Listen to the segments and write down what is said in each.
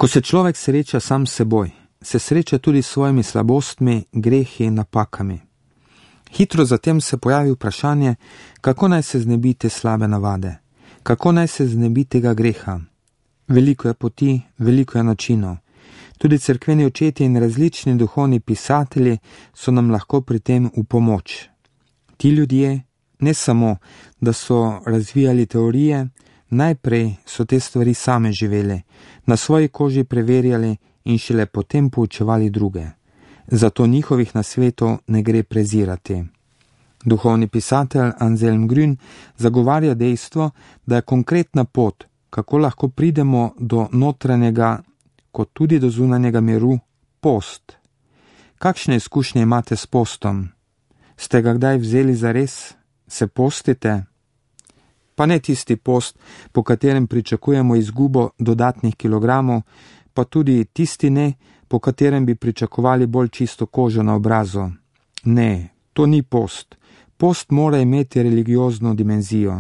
Ko se človek sreča sam s seboj, se sreča tudi s svojimi slabostmi, grehi in napakami. Hitro zatem se pojavi vprašanje, kako naj se znebi te slabe navade, kako naj se znebi tega greha. Veliko je poti, veliko je načinov. Tudi cerkveni očetje in različni duhovni pisatelji so nam lahko pri tem v pomoč. Ti ljudje, ne samo, da so razvijali teorije, najprej so te stvari same živeli, na svoji koži preverjali in šele potem poučevali druge. Zato njihovih nasvetov ne gre prezirati. Duhovni pisatelj Anselm Grün zagovarja dejstvo, da je konkretna pot, kako lahko pridemo do notranjega, kot tudi do zunanjega miru, post. Kakšne izkušnje imate s postom? Ste ga kdaj vzeli zares? Se postite? Pa ne tisti post, po katerem pričakujemo izgubo dodatnih kilogramov, pa tudi tisti ne, po katerem bi pričakovali bolj čisto kožo na obrazu. Ne, to ni post. Post mora imeti religiozno dimenzijo.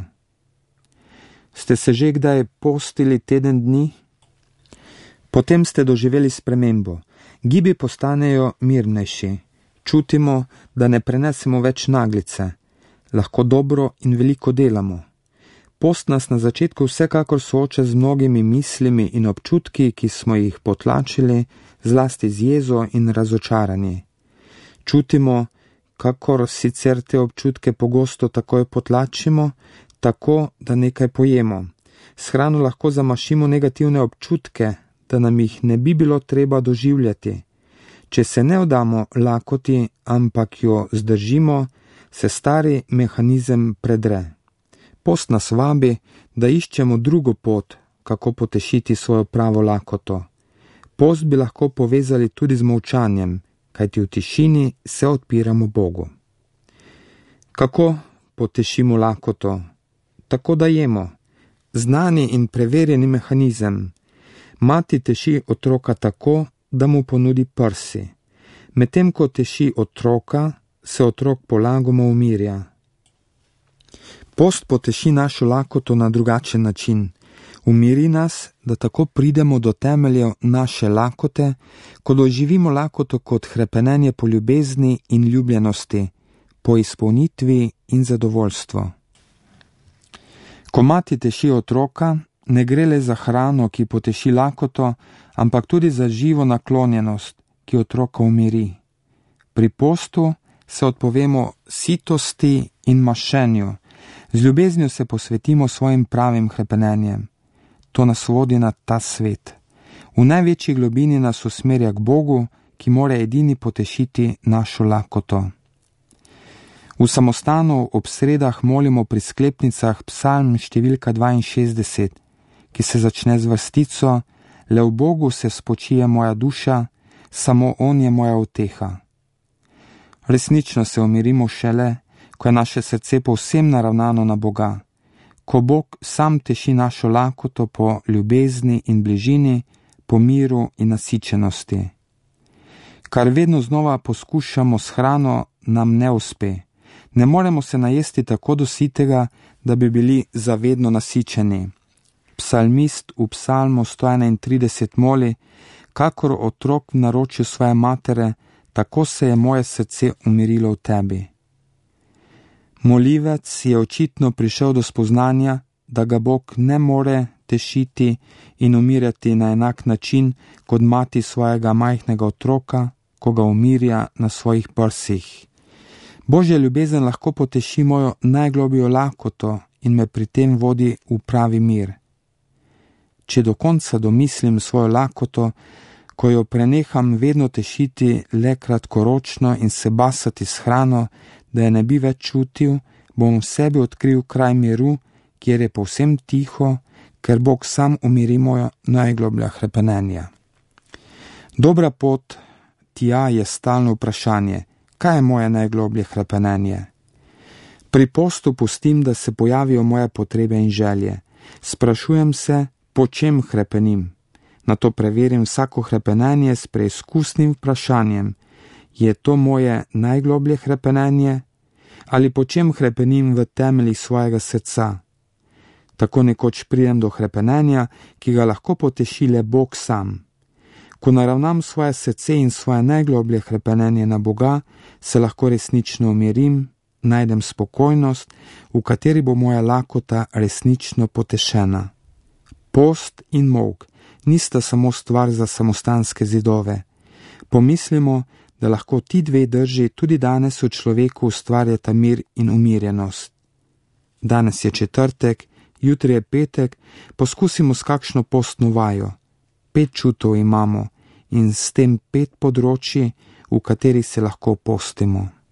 Ste se že kdaj postili teden dni? Potem ste doživeli spremembo. Gibi postanejo mirnejši. Čutimo, da ne prenesemo več naglice. Lahko dobro in veliko delamo. Post nas na začetku vsekakor sooča z mnogimi mislimi in občutki, ki smo jih potlačili, zlasti z jezo in razočaranji. Čutimo, kakor sicer te občutke pogosto takoj potlačimo, tako, da nekaj pojemo. S hrano lahko zamašimo negativne občutke, da nam jih ne bi bilo treba doživljati. Če se ne vdamo lakoti, ampak jo zdržimo, se stari mehanizem predre. Post nas vabi, da iščemo drugo pot, kako potešiti svojo pravo lakoto. Post bi lahko povezali tudi z molčanjem, kajti v tišini se odpiramo Bogu. Kako potešimo lakoto? Tako da jemo. Znani in preverjeni mehanizem. Mati teši otroka tako, da mu ponudi prsi. Medtem ko teši otroka, se otrok polagoma umirja. Post poteši našo lakoto na drugačen način. Umiri nas, da tako pridemo do temeljev naše lakote, ko doživimo lakoto kot hrepenenje po ljubezni in ljubljenosti, po izpolnitvi in zadovoljstvo. Ko mati teši otroka, ne gre le za hrano, ki poteši lakoto, ampak tudi za živo naklonjenost, ki otroka umiri. Pri postu se odpovemo sitosti in mašenju. Z ljubeznijo se posvetimo svojim pravim hrepenenjem. To nas vodi na ta svet. V največji globini nas usmerja k Bogu, ki mora edini potešiti našo lakoto. V samostanu ob sredah molimo pri sklepnicah psalm številka 62, ki se začne z vrstico: Le v Bogu se spočije moja duša, samo On je moja uteha. Resnično se umirimo šele, ko je naše srce povsem naravnano na Boga, ko Bog sam teši našo lakoto po ljubezni in bližini, po miru in nasičenosti. Kar vedno znova poskušamo s hrano, nam ne uspe. Ne moremo se najesti tako do sitega, da bi bili zavedno nasičeni. Psalmist v psalmu 131 moli: kakor otrok v naročju svoje matere, tako se je moje srce umirilo v tebi. Molivec je očitno prišel do spoznanja, da ga Bog ne more tešiti in umirjati na enak način kot mati svojega majhnega otroka, ko ga umirja na svojih prsih. Božja ljubezen lahko poteši mojo najglobjo lakoto in me pri tem vodi v pravi mir. Če do konca domislim svojo lakoto, ko jo preneham vedno tešiti le kratkoročno in se basati s hrano, da je ne bi več čutil, bom v sebi odkril kraj miru, kjer je povsem tiho, ker Bog sam umiri moja najgloblja hrepenenja. Dobra pot tja je stalno vprašanje, kaj je moje najgloblje hrepenenje? Pri postu pustim, da se pojavijo moje potrebe in želje. Sprašujem se, po čem hrepenim. Nato preverim vsako hrepenenje s preizkusnim vprašanjem, je to moje najgloblje hrepenenje ali po čem hrepenim v temeljih svojega srca. Tako nekoč pridem do hrepenenja, ki ga lahko poteši le Bog sam. Ko naravnam svoje srce in svoje najgloblje hrepenenje na Boga, se lahko resnično umirim, najdem spokojnost, v kateri bo moja lakota resnično potešena. Post in molk nista samo stvar za samostanske zidove. Pomislimo, da lahko ti dve drži tudi danes v človeku ustvarjata mir in umirjenost. Danes je četrtek, jutri je petek, poskusimo s kakšno postno vajo. 5 čutov imamo in s tem 5 področji, v kateri se lahko postimo.